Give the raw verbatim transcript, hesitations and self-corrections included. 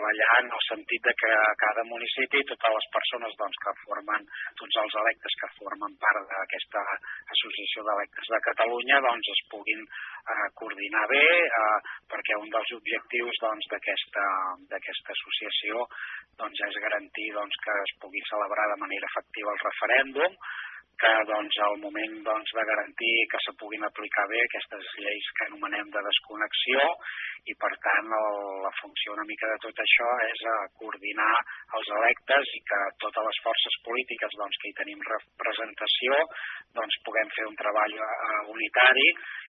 treballar en el sentit de que a cada municipi totes les persones doncs, que formen, tots els electes que formen part d'aquesta Associació d'Electes de Catalunya doncs, es puguin eh, coordinar bé eh, perquè un dels objectius doncs, d'aquesta d'aquesta associació doncs, és garantir doncs, que es pugui celebrar de manera efectiva el referèndum, que doncs, al moment doncs, de garantir que se puguin aplicar bé aquestes lleis que anomenem de desconnexió i, per tant, el, la funció una mica de tot això és a coordinar els electes i que totes les forces polítiques doncs, que hi tenim representació doncs, puguem fer un treball uh, unitari